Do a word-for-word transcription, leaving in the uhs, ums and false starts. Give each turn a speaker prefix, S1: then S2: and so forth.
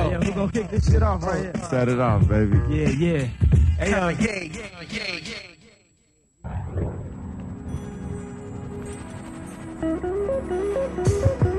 S1: yeah, we gonna kick this shit off right here.
S2: Set it off, baby.
S1: Yeah, yeah. Hey, yo,
S3: yeah, yeah, yeah, yeah.